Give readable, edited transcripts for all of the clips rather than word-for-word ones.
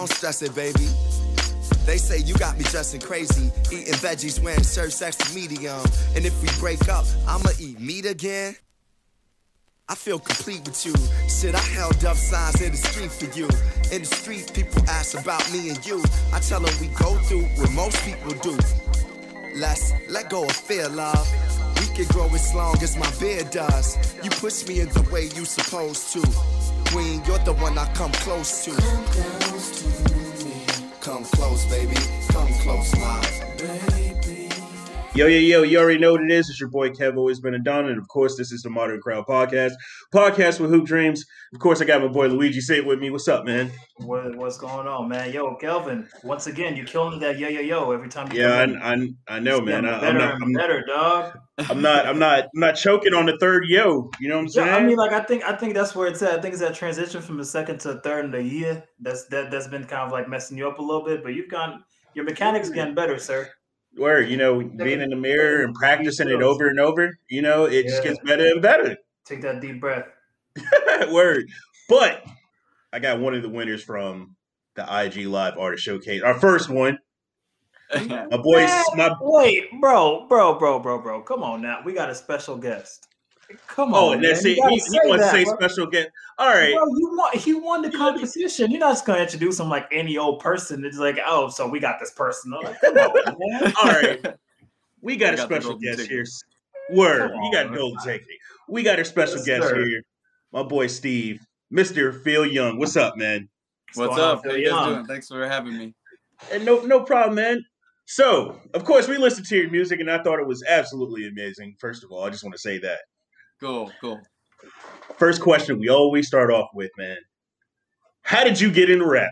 don't stress it, baby. They say you got me dressing crazy, eating veggies, wearing shirts extra medium. And if we break up, I'ma eat meat again. I feel complete with you. Shit, I held up signs in the street for you. In the street, people ask about me and you. I tell them we go through what most people do. Let's let go of fear, love. We can grow as long as my beard does. You push me in the way you supposed to. Queen, you're the one I come close to. Come close to me. Come close, baby. Come close, my baby. Yo, you already know what it is. It's your boy Kev, always been a Don, and of course, this is the Modern Crowd Podcast with Hoop Dreams. Of course, I got my boy Luigi. Say it with me. What's up, man? What's going on, man? Yo, Kelvin. Once again, you killing that yo every time you come in. I know, man. I'm better, dog. I'm not choking on the third yo. You know what I'm saying? I mean, like I think that's where it's at. I think it's that transition from the second to third in the year that's been kind of like messing you up a little bit. But your mechanics getting better, sir. Where, being in the mirror and practicing it over and over, it just gets better and better. Take that deep breath. Word. But I got one of the winners from the IG Live Artist Showcase. Our first one. My boy. Wait, bro. Come on now. We got a special guest. Come on. And that's it. He wants to say special guest. All right. Bro, he won the competition. You're not just going to introduce him like any old person. It's like, oh, so we got this person. Like, come on, man. All right. We got a special guest here. Word. You got a golden ticket. We got a special guest here. My boy Steve, Mr. Phil Young. What's up, man? What's up? How you guys doing? Thanks for having me. And no problem, man. So, of course, we listened to your music, and I thought it was absolutely amazing. First of all, I just want to say that. Cool. First question we always start off with, man. How did you get into rap?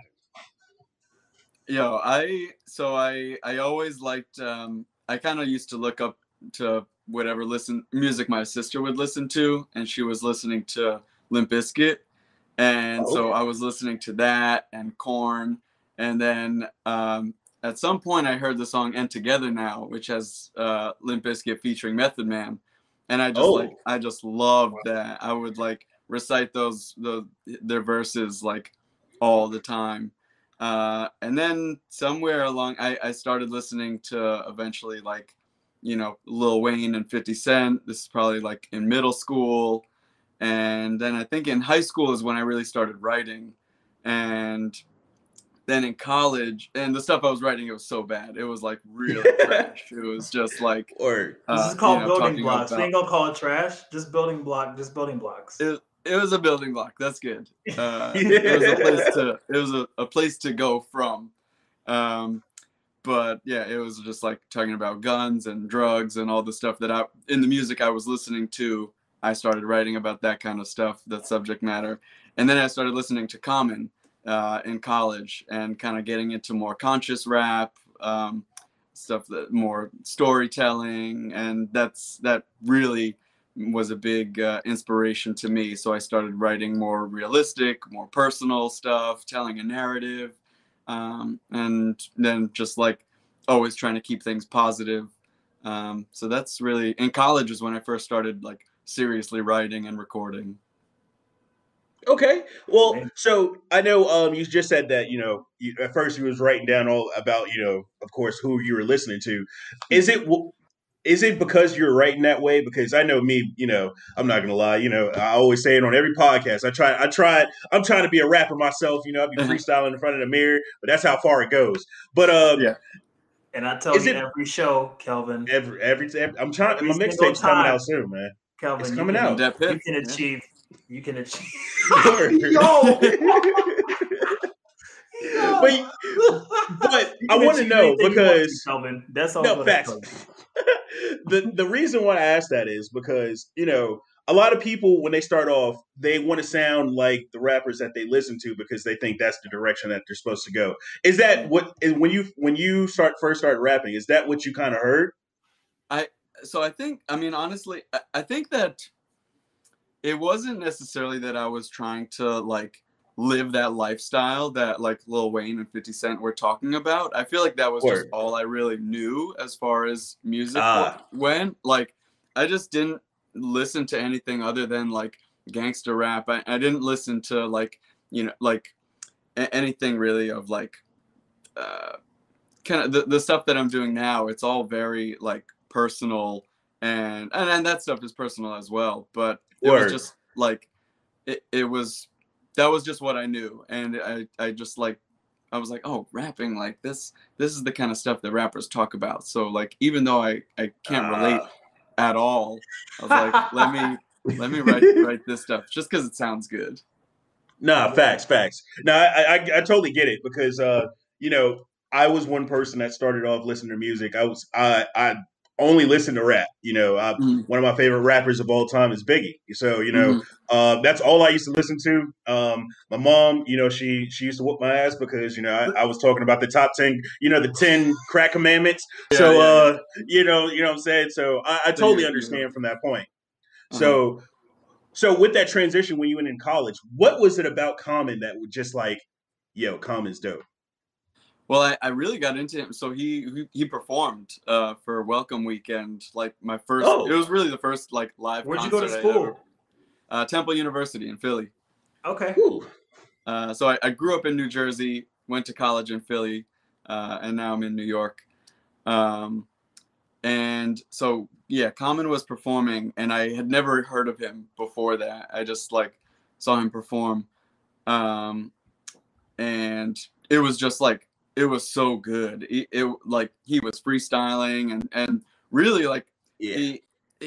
Yo, I always liked. I kind of used to look up to whatever music my sister would listen to, and she was listening to Limp Bizkit, and so I was listening to that and Korn, and then at some point I heard the song "End Together Now," which has Limp Bizkit featuring Method Man. And I just loved that. I would like recite their verses like all the time. And then somewhere along, I started listening to eventually like, Lil Wayne and 50 Cent. This is probably like in middle school. And then I think in high school is when I really started writing. And then in college, and the stuff I was writing, it was so bad. It was like really trash. It was just like, this is called building blocks. We ain't gonna call it trash. Just building blocks. It was a building block. That's good. It was a place to go from. But yeah, it was just like talking about guns and drugs and all the stuff that in the music I was listening to. I started writing about that kind of stuff, that subject matter, and then I started listening to Common in college and kind of getting into more conscious rap, stuff that more storytelling, and that really was a big inspiration to me. So I started writing more realistic, more personal stuff, telling a narrative, and then just like always trying to keep things positive. So that's really, in college is when I first started like seriously writing and recording. Okay. Well, so I know you just said that, at first you was writing down all about, of course, who you were listening to. Is it because you're writing that way? Because I know me, I'm not going to lie, I always say it on every podcast. I'm trying to be a rapper myself, I'd be freestyling in front of the mirror, but that's how far it goes. But, yeah. And I tell you every show, Kelvin. Every I'm trying, my mixtape's coming out soon, man. Kelvin, it's coming out. You can achieve. Yo. But I want to know because that's all. No facts. The reason why I asked that is because a lot of people when they start off they want to sound like the rappers that they listen to because they think that's the direction that they're supposed to go. Is that what when you first start rapping? Is that what you kind of heard? Honestly, I think that it wasn't necessarily that I was trying to like live that lifestyle that like Lil Wayne and 50 Cent were talking about. I feel like that was just all I really knew as far as music went. Like I just didn't listen to anything other than like gangster rap. I didn't listen to like anything really of like kind of the stuff that I'm doing now. It's all very like personal, and that stuff is personal as well. But it was just like it was, that was just what I knew, and I just like, I was like, oh, rapping, like this is the kind of stuff that rappers talk about. So like, even though I can't relate at all, I was like, let me write this stuff just because it sounds good. Nah, facts. No, I totally get it, because you know, I was one person that started off listening to music. I only listened to rap. You know, one of my favorite rappers of all time is Biggie. So you know, that's all I used to listen to. My mom, you know, she used to whoop my ass because, you know, I was talking about the top 10, you know, the 10 crack commandments. So you know what I'm saying. So I totally understand from that point. So with that transition, when you went in college, what was it about Common that was just like, yo, Common's dope? Well, I really got into him. So he performed for Welcome Weekend, like my first. Oh. It was really the first like live. Where'd you go to school? Temple University in Philly. Okay. So I grew up in New Jersey, went to college in Philly, and now I'm in New York. And so, yeah, Common was performing, and I had never heard of him before that. I just like saw him perform. And it was just like, it was so good. It like, he was freestyling and really like, he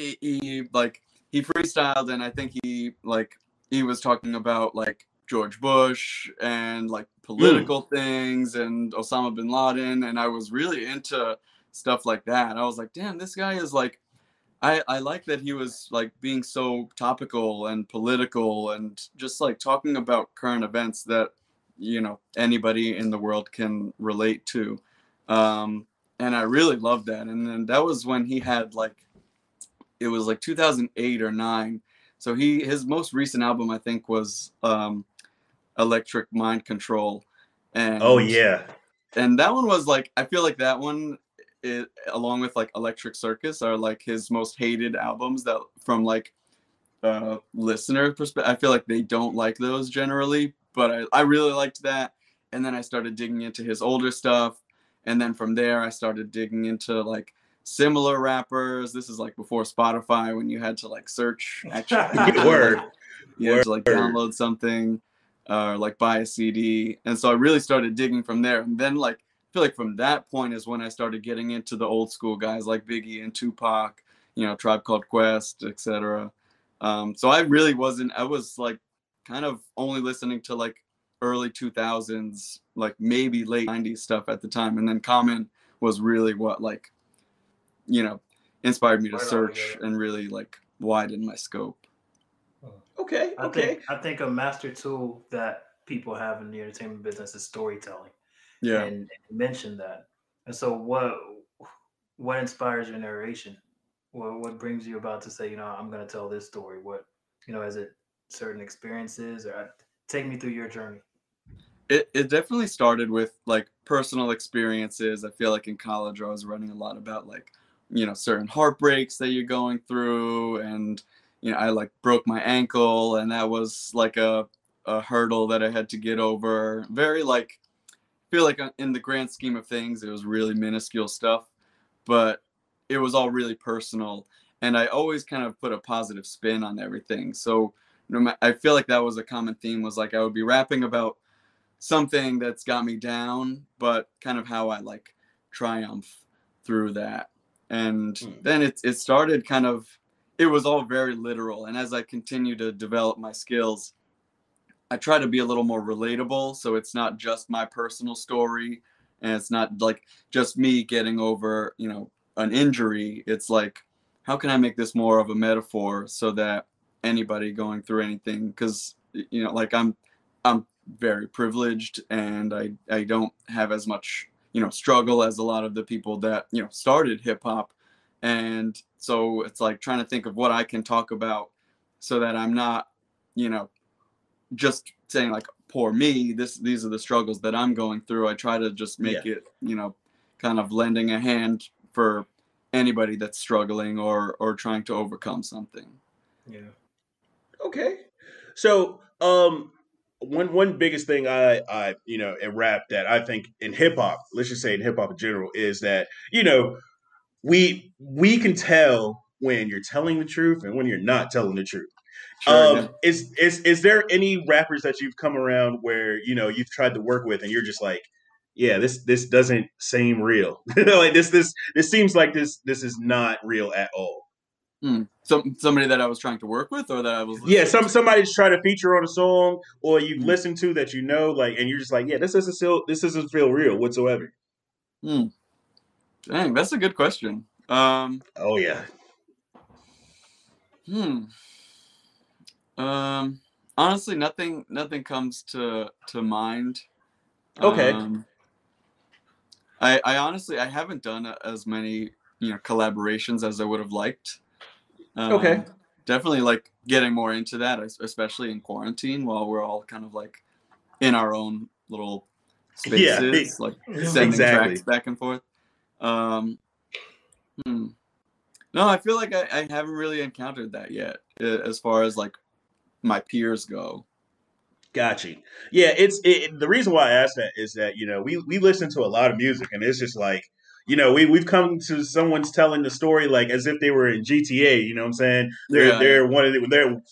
freestyled, and I think he was talking about like George Bush and like political things and Osama bin Laden, and I was really into stuff like that. I was like, damn, this guy is like, I like that he was like being so topical and political and just like talking about current events that, you know, anybody in the world can relate to. And I really loved that. And then that was when he had like, it was like 2008 or 9. So his most recent album, I think, was Electric Mind Control. And and that one was like, I feel like that one, along with like Electric Circus, are like his most hated albums, that from like listener perspective. I feel like they don't like those generally, but I really liked that. And then I started digging into his older stuff, and then from there I started digging into like similar rappers. This is like before Spotify, when you had to like search actually you had to like download something or like buy a CD. And so I really started digging from there. And then like, I feel like from that point is when I started getting into the old school guys like Biggie and Tupac, you know, Tribe Called Quest, etc. So I was like kind of only listening to like early 2000s, like maybe late 90s stuff at the time. And then Common was really what, like, you know, inspired me to search and really like widen my scope. Okay. I think a master tool that people have in the entertainment business is storytelling. Yeah. And you mentioned that. And so what inspires your narration? What brings you about to say, you know, I'm going to tell this story? What, you know, is it certain experiences, or take me through your journey? It definitely started with like personal experiences. I feel like in college I was running a lot about like, you know, certain heartbreaks that you're going through. And, you know, I like broke my ankle, and that was like a hurdle that I had to get over. Very like, I feel like in the grand scheme of things, it was really minuscule stuff, but it was all really personal. And I always kind of put a positive spin on everything. So I feel like that was a common theme, was like I would be rapping about something that's got me down, but kind of how I like triumph through that. And then it started kind of, it was all very literal. And as I continue to develop my skills, I try to be a little more relatable. So it's not just my personal story, and it's not like just me getting over, you know, an injury. It's like, how can I make this more of a metaphor so that anybody going through anything, because, you know, like I'm very privileged, and I don't have as much, you know, struggle as a lot of the people that, you know, started hip hop. And so it's like trying to think of what I can talk about so that I'm not, you know, just saying like, poor me, these are the struggles that I'm going through. I try to just make it, you know, kind of lending a hand for anybody that's struggling or trying to overcome something. Yeah. Okay. So, one biggest thing I in rap that I think in hip hop, let's just say in hip hop in general, is that we can tell when you're telling the truth and when you're not telling the truth. Sure, yeah. Is there any rappers that you've come around where you've tried to work with and you're just like, yeah, this doesn't seem real. Like this seems like this is not real at all. Somebody that I was trying to work with, or that I was somebody's trying to feature on a song, or you've listened to that like, and you're just like, yeah, this doesn't feel real whatsoever. Dang, that's a good question. Oh yeah. Honestly, nothing comes to mind. Okay. I honestly haven't done as many collaborations as I would have liked. Okay. Definitely like getting more into that, especially in quarantine while we're all kind of like in our own little spaces, like sending tracks back and forth. No, I feel like I haven't really encountered that yet as far as like my peers go. Gotcha. Yeah, the reason why I asked that is that we listen to a lot of music, and it's just like we've come to someone's telling the story like as if they were in GTA. You know what I'm saying? They're one of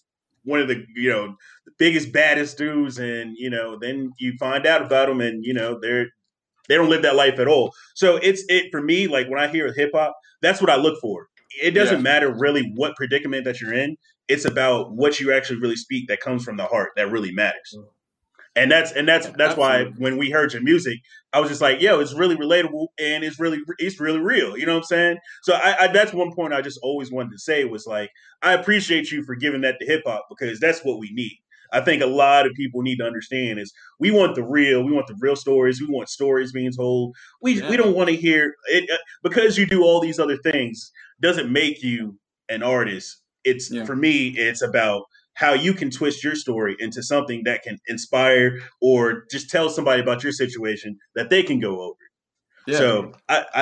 the the biggest baddest dudes, and then you find out about them, and they don't live that life at all. So it's for me, like when I hear hip hop, that's what I look for. It doesn't matter really what predicament that you're in. It's about what you actually really speak that comes from the heart that really matters. And that's why when we heard your music, I was just like, yo, it's really relatable and it's really real. You know what I'm saying? So I that's one point I just always wanted to say was like, I appreciate you for giving that to hip hop because that's what we need. I think a lot of people need to understand is we want the real stories. We want stories being told. We don't want to hear it because you do all these other things doesn't make you an artist. For me, it's about how you can twist your story into something that can inspire or just tell somebody about your situation that they can go over. Yeah. So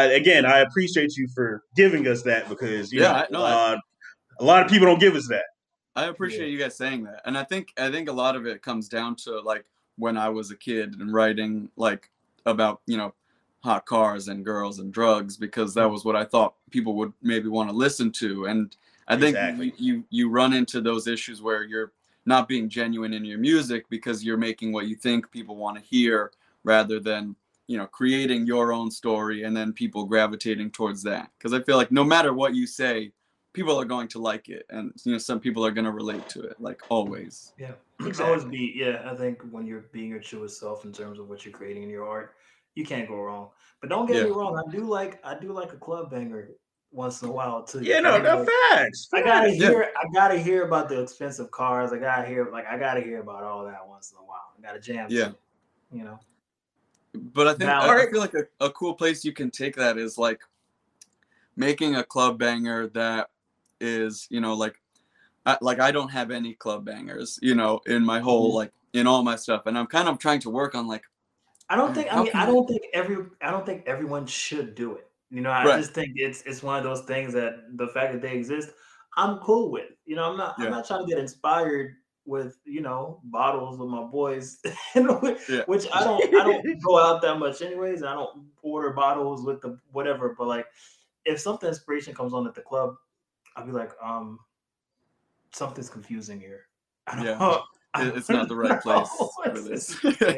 I appreciate you for giving us that because a lot of people don't give us that. I appreciate you guys saying that. And I think a lot of it comes down to like when I was a kid and writing like about, hot cars and girls and drugs, because that was what I thought people would maybe want to listen to. And I think you run into those issues where you're not being genuine in your music because you're making what you think people want to hear rather than, creating your own story and then people gravitating towards that. Because I feel like no matter what you say, people are going to like it. And, some people are going to relate to it, like always. Yeah. Exactly. I think when you're being your truest self in terms of what you're creating in your art, you can't go wrong. But don't get me wrong. I do like a club banger once in a while too. Yeah, no, facts. I gotta hear about the expensive cars. I gotta hear about all that once in a while. I gotta jam. Yeah. But I think I feel like a cool place you can take that is like making a club banger that is, I don't have any club bangers, in my whole like in all my stuff, and I'm kind of trying to work on like. I don't think everyone should do it. I just think it's one of those things that the fact that they exist, I'm cool with. I'm not trying to get inspired with bottles with my boys, which I don't go out that much anyways. I don't order bottles with the whatever. But like, if something inspiration comes on at the club, I'll be like, something's confusing here. It's not the right place for this.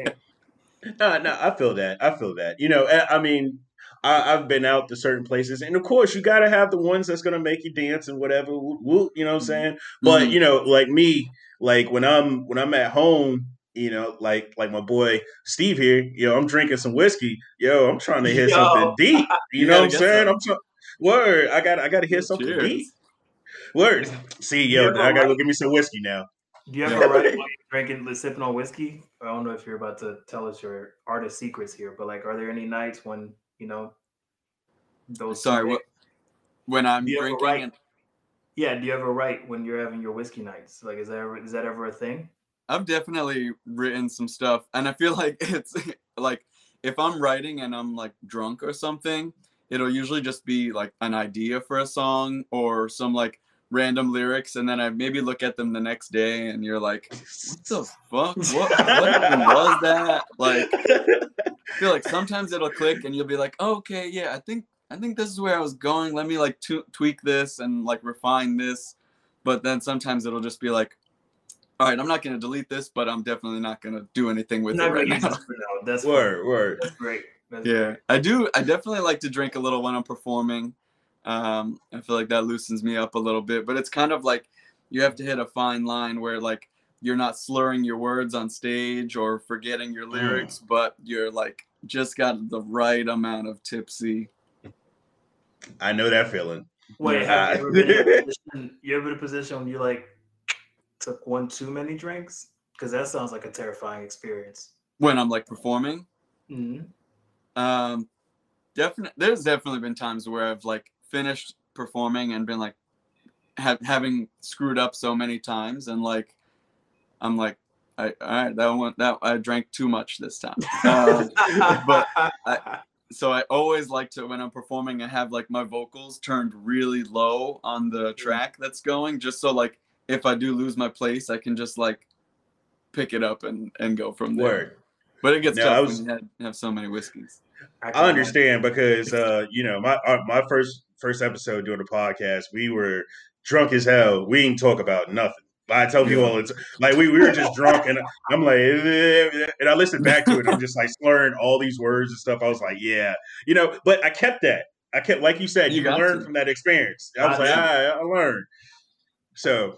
No, I feel that. I mean, I've been out to certain places, and of course, you got to have the ones that's gonna make you dance and whatever. You know what I'm saying? But like me, like when I'm at home, like my boy Steve here, I'm drinking some whiskey. I'm trying to hit something deep. You know what I'm saying? Word. I gotta hit something deep. Word. See, I gotta go get me some whiskey now. Do you ever write while you're sipping on whiskey? I don't know if you're about to tell us your artist secrets here, but like, are there any nights when those? Sorry, when I'm drinking? Yeah, do you ever write when you're having your whiskey nights? Like, is that ever a thing? I've definitely written some stuff, and I feel like it's like if I'm writing and I'm like drunk or something, it'll usually just be like an idea for a song or some like random lyrics, and then I maybe look at them the next day, and you're like, "What the fuck? What even was that?" Like, I feel like sometimes it'll click, and you'll be like, oh, "Okay, yeah, I think this is where I was going. Let me like tweak this and like refine this." But then sometimes it'll just be like, "All right, I'm not going to delete this, but I'm definitely not going to do anything with it right now." That's word. That's great. That's yeah, great. I definitely like to drink a little when I'm performing. I feel like that loosens me up a little bit, but it's kind of like you have to hit a fine line where like you're not slurring your words on stage or forgetting your lyrics, but you're like just got the right amount of tipsy. I know that feeling. Wait, have you ever been in a position when you like took one too many drinks? Because that sounds like a terrifying experience. When I'm like performing? Mm-hmm. There's definitely been times where I've like finished performing and been like having screwed up so many times, and like I'm like, all right, that I drank too much this time. But so I always like to, when I'm performing, I have like my vocals turned really low on the track that's going, just so like if I do lose my place, I can just like pick it up and go from there. Word. But it gets tough when you have so many whiskeys. I understand because you know, my first episode doing the podcast, we were drunk as hell. We didn't talk about nothing. I tell people all it's like we were just drunk, and I'm like, and I listened back to it. I'm just like slurring all these words and stuff. I was like, yeah, you know, but I kept that. I kept, like you said, you learn from that experience. I was like, I learned. So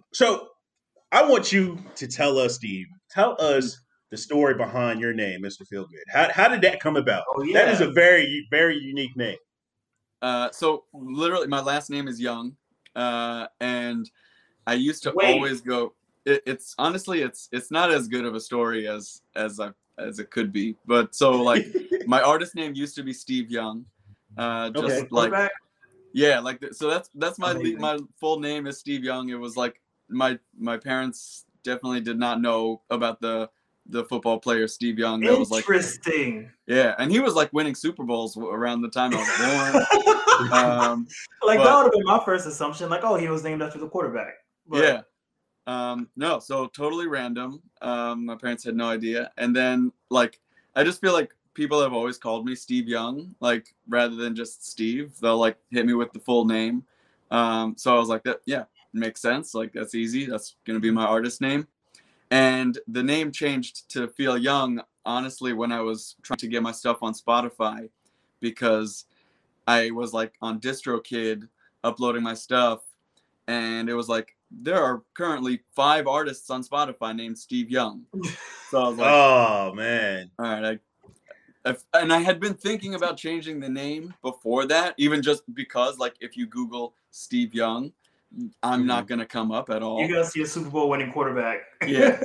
I want you to tell us, Steve. Tell us the story behind your name, Mr. Feelgood. How did that come about? Oh, yeah. That is a very, very unique name. So literally, my last name is Young, and I used to always go. It's honestly, it's not as good of a story as it could be. But so like, my artist name used to be Steve Young. Just like, yeah, like so that's my full name is Steve Young. It was like my parents definitely did not know about the football player Steve Young. That was like interesting. Yeah, and he was like winning Super Bowls around the time I was born. Like that would have been my first assumption. Like, oh, he was named after the quarterback. But... yeah. No, so totally random. My parents had no idea, and then like I just feel like people have always called me Steve Young, like rather than just Steve. They'll like hit me with the full name. So I was like, that makes sense. Like that's easy. That's gonna be my artist name. And the name changed to Feel Young, honestly, when I was trying to get my stuff on Spotify, because I was like on DistroKid uploading my stuff, and it was like, there are currently 5 artists on Spotify named Steve Young. So I was like, oh man. All right. And I had been thinking about changing the name before that, even just because like if you Google Steve Young, I'm not going to come up at all. You're going to see a Super Bowl winning quarterback. Yeah.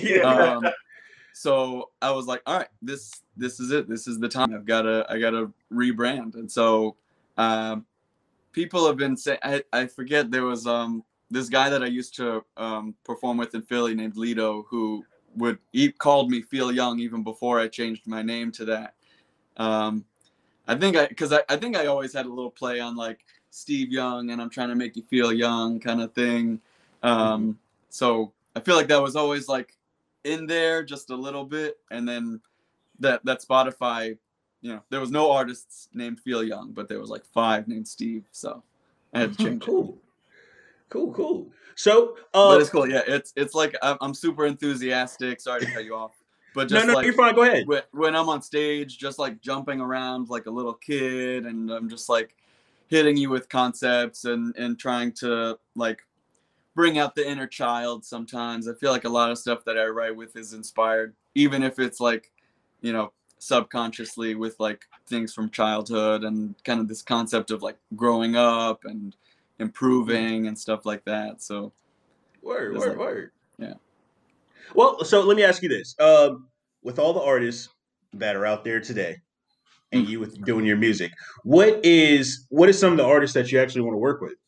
So I was like, all right, this is it. This is the time. I gotta rebrand. And so people have been saying, I forget, there was this guy that I used to perform with in Philly named Lido, who called me Feel Young even before I changed my name to that. I think I always had a little play on like Steve Young and I'm trying to make you feel young kind of thing. So I feel like that was always like in there just a little bit. And then that Spotify, you know, there was no artists named Feel Young, but there was like 5 named Steve. So I had to change it. Cool. So, but it's cool. Yeah, it's like I'm super enthusiastic. Sorry to cut you off, but just no, you're fine. Go ahead. When I'm on stage, just like jumping around like a little kid, and I'm just like hitting you with concepts and trying to like bring out the inner child. Sometimes I feel like a lot of stuff that I write with is inspired, even if it's like, you know, subconsciously with like things from childhood and kind of this concept of like growing up and improving and stuff like that. So word. Yeah. Well, so let me ask you this. With all the artists that are out there today and you with doing your music, what is some of the artists that you actually want to work with?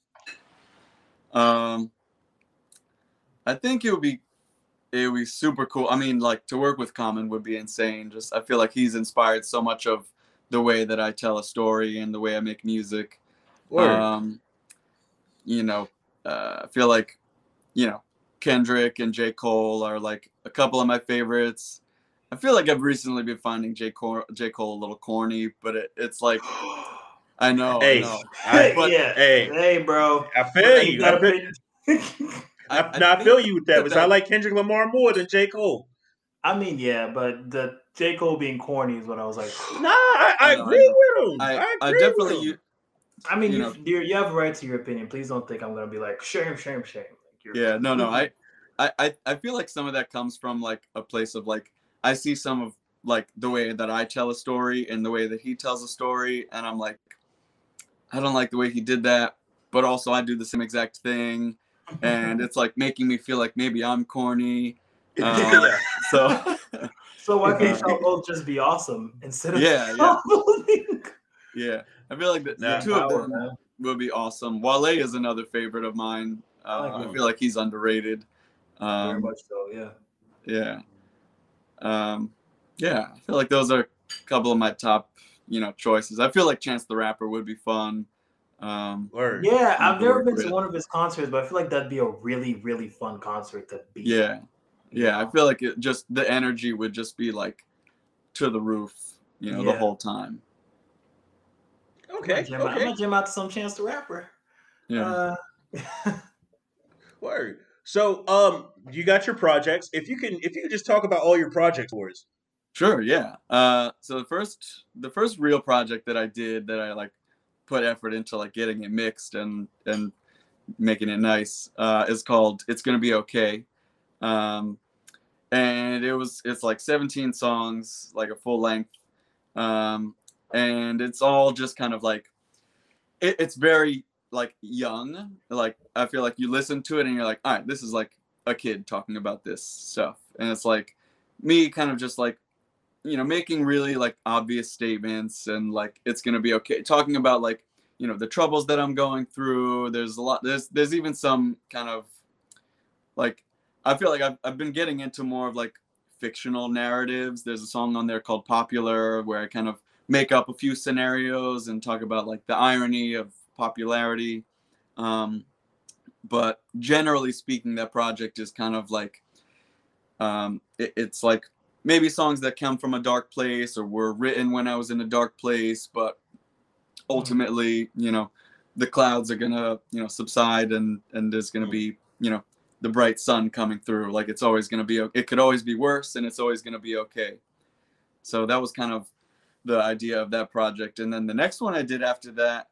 I think it would be super cool. I mean, like to work with Common would be insane. Just I feel like he's inspired so much of the way that I tell a story and the way I make music. You know, I feel like, you know, Kendrick and J. Cole are like a couple of my favorites. I feel like I've recently been finding J. Cole a little corny, but it's like, I know. But, yeah. Hey, bro. I feel you. I feel you with that, because I like Kendrick Lamar more than J. Cole. I mean, yeah, but the J. Cole being corny is what I was like. Nah, I agree with him. I definitely. with him. I mean, you have a right to your opinion. Please don't think I'm gonna be like shame. Yeah, no. I feel like some of that comes from like a place of like, I see some of like the way that I tell a story and the way that he tells a story, and I'm like, I don't like the way he did that, but also I do the same exact thing, and it's like making me feel like maybe I'm corny. So why can't y'all both just be awesome instead of yeah. I feel like the two of them will be awesome. Wale is another favorite of mine. I feel like he's underrated. Very much so, yeah. I feel like those are a couple of my top, choices. I feel like Chance the Rapper would be fun. I've never been to one of his concerts, but I feel like that'd be a really, really fun concert to be. Yeah. I feel like the energy would just be like to the roof, the whole time. Okay. I'm gonna jam out to some Chance the Rapper. Yeah. Word. So, you got your projects. If you could just talk about all your projects for us. Sure. Yeah. So the first real project that I did that I like put effort into like getting it mixed and making it nice is called "It's Gonna Be Okay," and it's like 17 songs, like a full length, and it's all just kind of like it's very like young. Like I feel like you listen to it and you're like, all right, this is like a kid talking about this stuff, and it's like me kind of just like making really like obvious statements and like it's gonna be okay, talking about like the troubles that I'm going through. There's a lot. There's even some kind of like I feel like I've been getting into more of like fictional narratives. There's a song on there called Popular where I kind of make up a few scenarios and talk about like the irony of popularity. But generally speaking, that project is kind of like it's like maybe songs that come from a dark place or were written when I was in a dark place, but ultimately, the clouds are gonna, subside and there's gonna be, the bright sun coming through. Like it's always gonna be, it could always be worse and it's always gonna be okay. So that was kind of the idea of that project. And then the next one I did after that,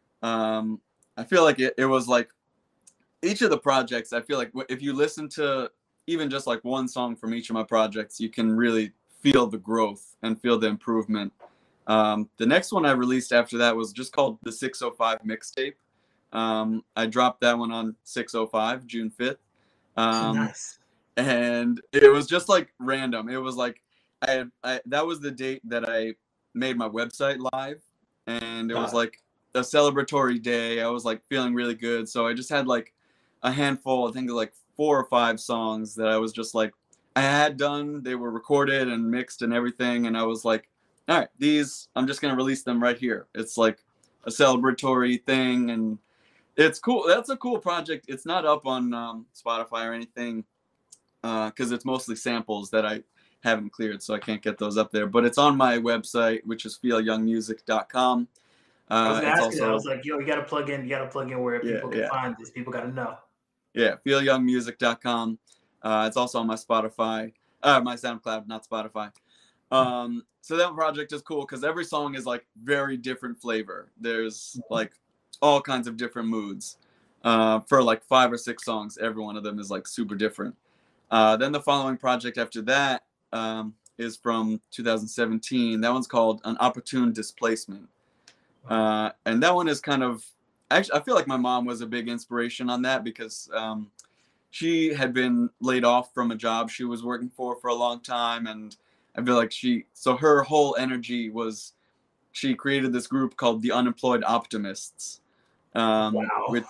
I feel like it was like each of the projects, I feel like if you listen to even just like one song from each of my projects, you can really feel the growth and feel the improvement. The next one I released after that was just called the 605 mixtape. I dropped that one on 605, June 5th. Nice. And it was just like random. It was like, that was the date that I made my website live, and it was like a celebratory day. I was like feeling really good. So I just had like a handful, I think like 4 or 5 songs that I was just like, I had done, they were recorded and mixed and everything. And I was like, all right, these, I'm just going to release them right here. It's like a celebratory thing. And it's cool. That's a cool project. It's not up on Spotify or anything because it's mostly samples that I haven't cleared. So I can't get those up there. But it's on my website, which is feelyoungmusic.com. I was going to ask you that. I was like, yo, you got to plug in where people can find this. People got to know. Yeah, feelyoungmusic.com. It's also on my Spotify, my SoundCloud, not Spotify. So that project is cool because every song is like very different flavor. There's like all kinds of different moods. For like 5 or 6 songs, every one of them is like super different. Then the following project after that is from 2017. That one's called An Opportune Displacement. And that one is kind of, actually, I feel like my mom was a big inspiration on that because she had been laid off from a job she was working for a long time. And I feel like her whole energy was, she created this group called the Unemployed Optimists, which,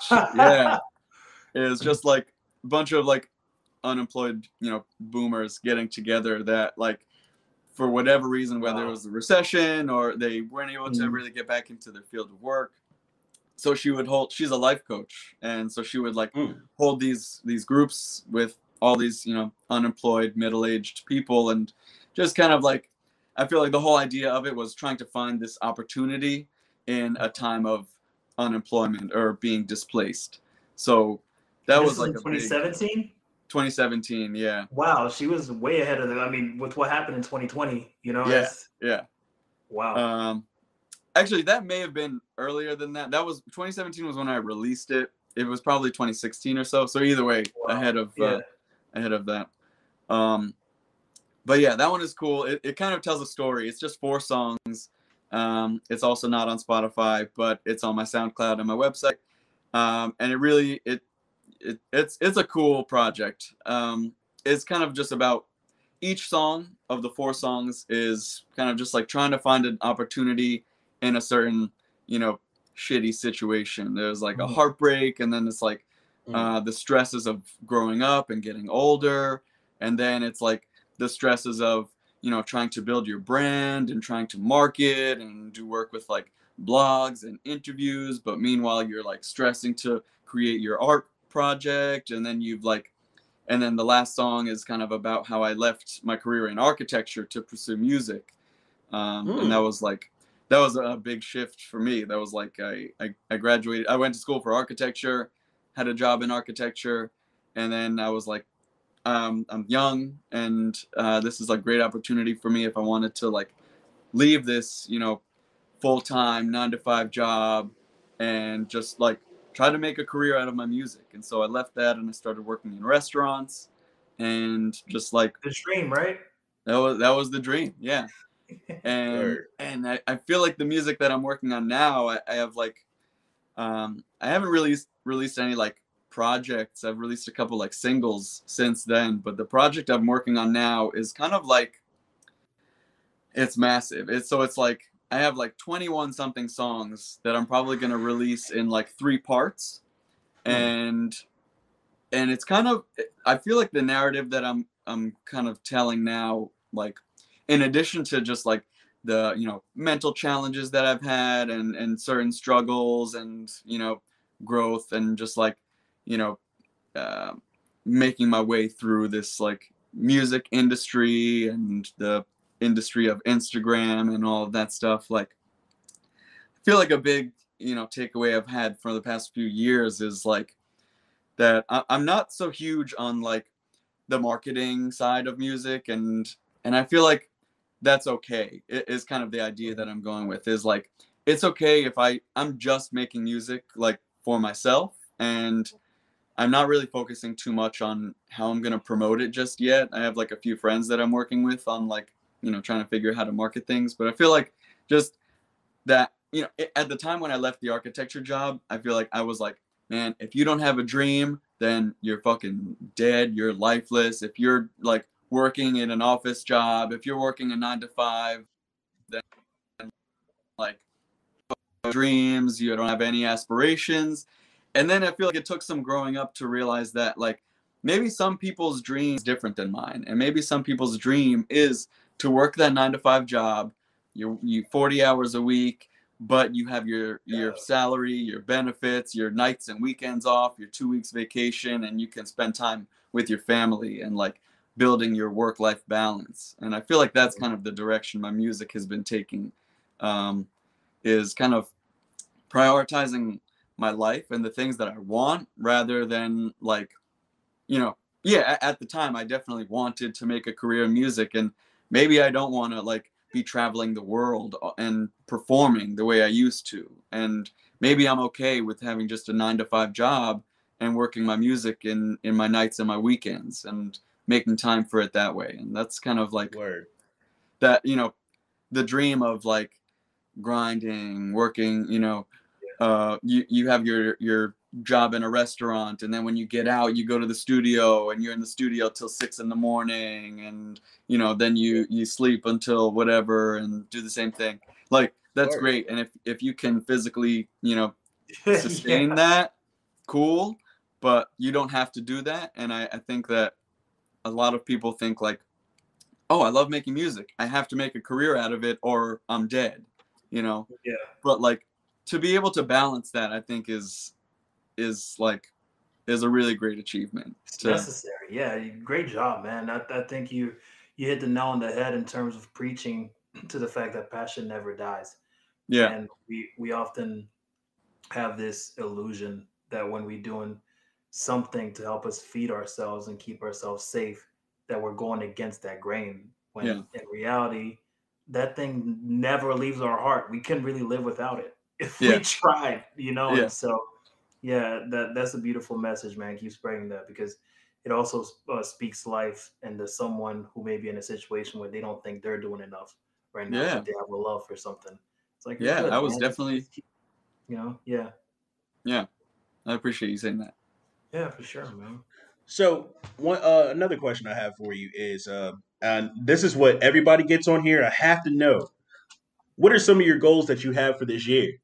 is just like a bunch of like unemployed, boomers getting together that like, for whatever reason, whether it was a recession or they weren't able to really get back into their field of work, so she's a life coach, and so she would like Mm. hold these groups with all these, you know, unemployed middle-aged people, and just kind of like, I feel like the whole idea of it was trying to find this opportunity in a time of unemployment or being displaced. So that This was is like in a big 2017. 2017, yeah. Wow, she was way ahead of the. I mean, with what happened in 2020, you know, Yeah, yeah. Wow. Actually, that may have been earlier than that. That was 2017 was when I released it. It was probably 2016 or so. So either way, Wow. ahead of Yeah. that. But yeah, that one is cool. It kind of tells a story. It's just 4 songs. It's also not on Spotify, but it's on my SoundCloud and my website. And it really it's a cool project. It's kind of just about, each song of the 4 songs is kind of just like trying to find an opportunity in a certain, you know, shitty situation. There's like a heartbreak, and then it's like the stresses of growing up and getting older, and then it's like the stresses of, you know, trying to build your brand and trying to market and do work with like blogs and interviews, but meanwhile you're like stressing to create your art project. And then and then the last song is kind of about how I left my career in architecture to pursue music. And that was a big shift for me. That was like, I graduated, I went to school for architecture, had a job in architecture, and then I was like, I'm young, and this is a great opportunity for me if I wanted to like leave this, you know, full-time 9-to-5 job and just like try to make a career out of my music. And so I left that and I started working in restaurants, and just like The dream, right? that was the dream. Yeah. And I feel like the music that I'm working on now, I have like I haven't released any like projects. I've released a couple like singles since then, but the project I'm working on now is kind of like, it's massive. It's like I have like 21 something songs that I'm probably going to release in like 3 parts. And it's kind of, I feel like the narrative that I'm kind of telling now, like in addition to just like the, you know, mental challenges that I've had and certain struggles and, you know, growth, and just like, you know, making my way through this like music industry and the industry of Instagram and all of that stuff. Like, I feel like a big, you know, takeaway I've had for the past few years is like that I'm not so huge on like the marketing side of music, and I feel like that's okay. It is kind of the idea that I'm going with, is like, it's okay if I'm just making music like for myself, and I'm not really focusing too much on how I'm going to promote it just yet. I have like a few friends that I'm working with on like, you know, trying to figure out how to market things. But I feel like just that, you know, at the time when I left the architecture job, I feel like I was like, man, if you don't have a dream, then you're fucking dead. You're lifeless. If you're like working in an office job, if you're working a 9-to-5, then like dreams, you don't have any aspirations. And then I feel like it took some growing up to realize that like maybe some people's dream is different than mine, and maybe some people's dream is to work that 9-to-5 job, you 40 hours a week, but you have your salary, your benefits, your nights and weekends off, your 2 weeks vacation, and you can spend time with your family and like building your work-life balance. And I feel like that's kind of the direction my music has been taking, is kind of prioritizing my life and the things that I want, rather than like, you know, yeah, at the time I definitely wanted to make a career in music, and maybe I don't want to like be traveling the world and performing the way I used to, and maybe I'm okay with having just a 9-to-5 job and working my music in my nights and my weekends and making time for it that way. And that's kind of like that, you know, the dream of like grinding, working, you know, you have your job in a restaurant, and then when you get out, you go to the studio, and you're in the studio till 6 a.m, and you know, then you sleep until whatever and do the same thing. Like, that's great. And if you can physically, you know, sustain that, cool, but you don't have to do that. And I think that a lot of people think like, oh, I love making music, I have to make a career out of it or I'm dead, you know. Yeah. But like, to be able to balance that, I think is a really great achievement. It's necessary. Yeah, great job, man. I think you hit the nail on the head in terms of preaching to the fact that passion never dies. Yeah. And we often have this illusion that when we're doing something to help us feed ourselves and keep ourselves safe, that we're going against that grain. When Yeah. in reality, that thing never leaves our heart. We can really live without it if Yeah. we tried, you know. Yeah. And so, yeah, that's a beautiful message, man. Keep spreading that because it also speaks life into someone who may be in a situation where they don't think they're doing enough right now, Yeah. but they have a love for something. It's like, you're Yeah, good, I was man. definitely, You know, yeah, yeah, I appreciate you saying that. yeah, for sure, man. So one another question I have for you is, and this is what everybody gets on here. I have to know, what are some of your goals that you have for this year?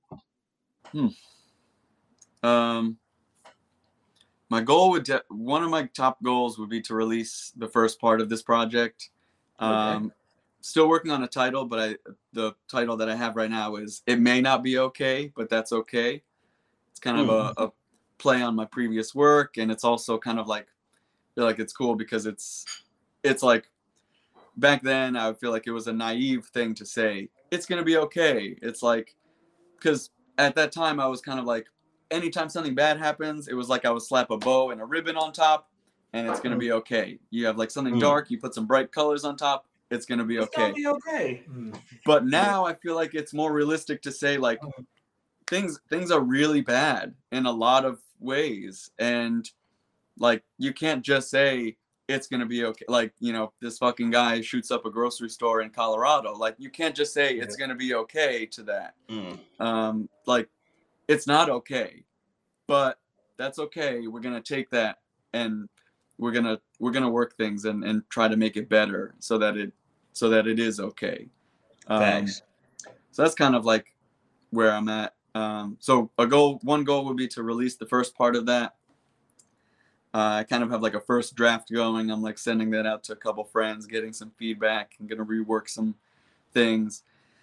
My goal one of my top goals would be to release the first part of this project. Okay. Still working on a title, but the title that I have right now is "It May Not Be Okay, but That's Okay." It's kind of a play on my previous work, and it's also kind of like, I feel like it's cool because it's like, back then I feel like it was a naive thing to say it's gonna be okay. It's like, because at that time I was kind of like, anytime something bad happens, it was like I would slap a bow and a ribbon on top, and it's gonna be okay. You have like something dark, you put some bright colors on top, it's gonna be okay. It's gonna be okay. But now I feel like it's more realistic to say like, things are really bad in a lot of ways, and like you can't just say it's gonna be okay. Like, you know, this fucking guy shoots up a grocery store in Colorado. Like, you can't just say it's gonna be okay to that. Like, it's not okay, but that's okay. We're gonna take that and we're gonna work things and try to make it better so that it is okay. Thanks. So that's kind of like where I'm at. So one goal would be to release the first part of that. I kind of have like a first draft going. I'm like sending that out to a couple friends, getting some feedback. I'm gonna rework some things.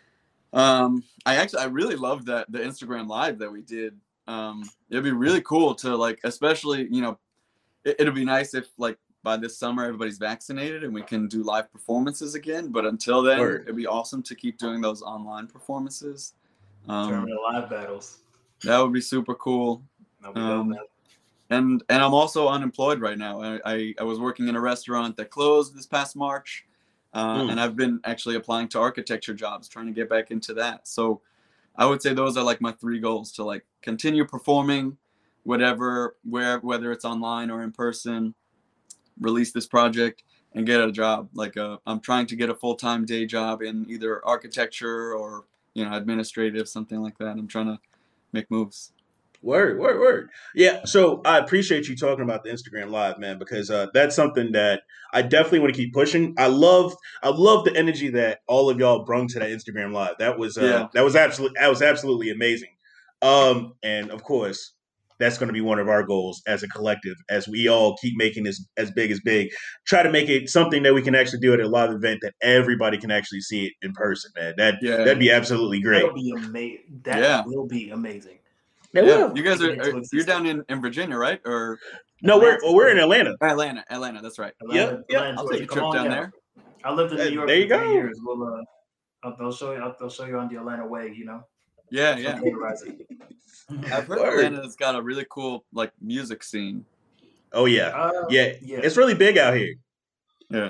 I really loved the Instagram live that we did. It'd be really cool to like, especially, you know, it'll be nice if like by this summer everybody's vaccinated and we can do live performances again. But until then, it'd be awesome to keep doing those online performances. Tournament live battles. That would be super cool. And I'm also unemployed right now. I was working in a restaurant that closed this past March, and I've been actually applying to architecture jobs, trying to get back into that. So I would say those are like my 3 goals: to like continue performing, whether it's online or in person, release this project, and get a job. Like I'm trying to get a full-time day job in either architecture or, you know, administrative, something like that. I'm trying to make moves. Word. Yeah, so I appreciate you talking about the Instagram live, man, because that's something that I definitely want to keep pushing. I love the energy that all of y'all brought to that Instagram live. That was absolutely amazing. And of course, that's going to be one of our goals as a collective, as we all keep making this as big. Try to make it something that we can actually do at a live event that everybody can actually see it in person, man. That'd be absolutely great. That'll be amazing. That will be amazing. Yeah, you guys you're down in Virginia, right? Or no, we're in Atlanta. Atlanta, that's right. Yep. I'll take a trip down there. I lived in New York for 3 years. Well, they'll show you on the Atlanta way, you know. Yeah. I've heard Atlanta's got a really cool like music scene. Oh yeah. It's really big out here. Yeah.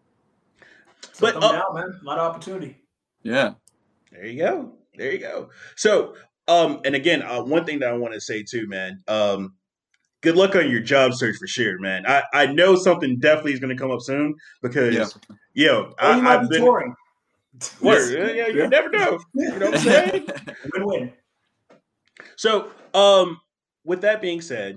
So come down, man. A lot of opportunity. Yeah. There you go. So, and again, one thing that I want to say too, man. Good luck on your job search for sure, man. I know something definitely is going to come up soon because, I've been touring. Yeah, you never know. You know what I'm saying? Win-win. So, with that being said,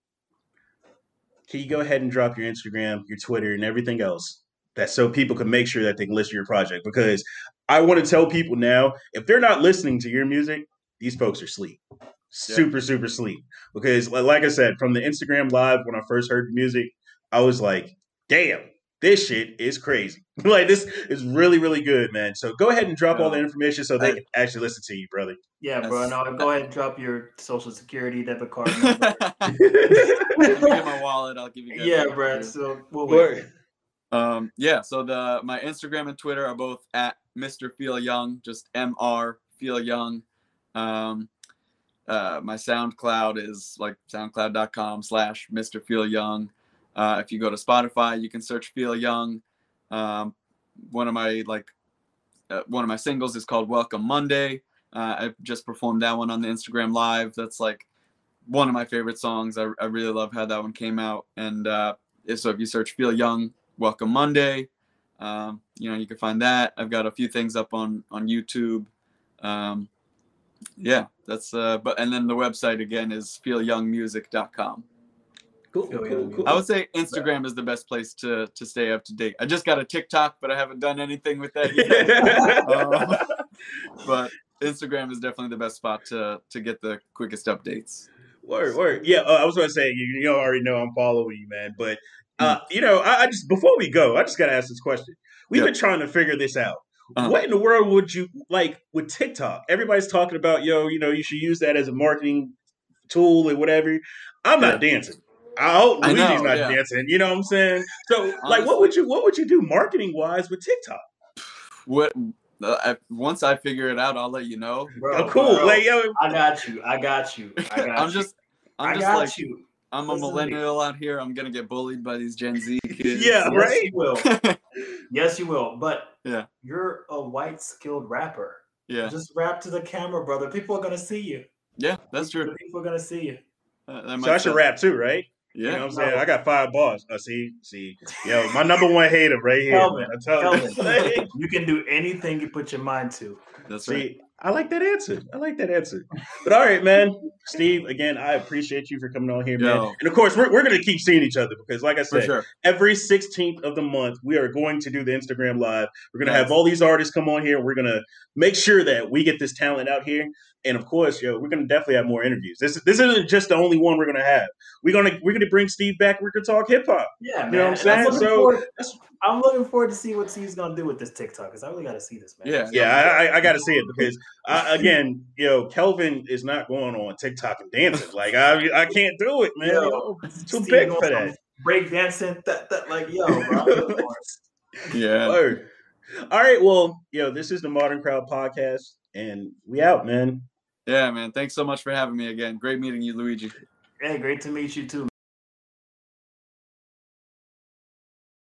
can you go ahead and drop your Instagram, your Twitter, and everything else, that so people can make sure that they can listen to your project? Because I want to tell people now, if they're not listening to your music, these folks are asleep. Super asleep. Because like I said, from the Instagram live, when I first heard the music, I was like, damn, this shit is crazy. Like, this is really, really good, man. So go ahead and drop all the information so they can actually listen to you, brother. Yeah, bro. No, go ahead and drop your social security debit card number. Let me get my wallet. I'll give you guys. Yeah, bro. So we'll wait. Yeah. So my Instagram and Twitter are both at Mr. Feel Young, just Mr. Feel Young. My SoundCloud is like soundcloud.com/Mr. Feel Young. If you go to Spotify, you can search Feel Young. One of my singles is called Welcome Monday. I just performed that one on the Instagram Live. That's like one of my favorite songs. I really love how that one came out. And so if you search Feel Young, Welcome Monday, you can find that. I've got a few things up on YouTube. Yeah, that's and then the website again is feelyoungmusic.com. Cool. I would say Instagram is the best place to stay up to date. I just got a TikTok, but I haven't done anything with that yet. But Instagram is definitely the best spot to get the quickest updates. Word. Yeah, I was going to say, you already know I'm following you, man. But, I just, before we go, I just got to ask this question. We've been trying to figure this out. What in the world would you, like, with TikTok? Everybody's talking about, you should use that as a marketing tool or whatever. I'm not dancing. Luigi's not dancing. You know what I'm saying? So, like, honestly, what would you do marketing wise with TikTok? Once I figure it out, I'll let you know. Bro, cool. Bro, like, I got you. I'm a millennial out here. I'm gonna get bullied by these Gen Z kids. Yeah, right. You will. Yes, you will. But you're a white skilled rapper. Yeah. Just rap to the camera, brother. People are gonna see you. Yeah, that's true. People are gonna see you. So I should rap too, right? Yeah. You know what I'm saying? I got 5 bars. See. Yo, my number one hater right here. Kelvin. You can do anything you put your mind to. That's right. I like that answer. But all right, man. Steve, again, I appreciate you for coming on here, man. And of course, we're going to keep seeing each other because, like I said, every 16th of the month, we are going to do the Instagram Live. We're going to have all these artists come on here. We're going to make sure that we get this talent out here. And of course, we're going to definitely have more interviews. This isn't just the only one we're going to have. We're going to bring Steve back. We're going to talk hip hop. Yeah, man. You know what I'm saying? I'm looking forward to see what Steve's going to do with this TikTok because I really got to see this, man. Yeah, I got to see it because again, Kelvin is not going on TikTok and dancing. Like I can't do it, man. Too big for that. Break dancing, bro. Yeah. Word. All right, well, this is the Modern Crowd Podcast, and we out, man. Yeah, man. Thanks so much for having me again. Great meeting you, Luigi. Hey, great to meet you too.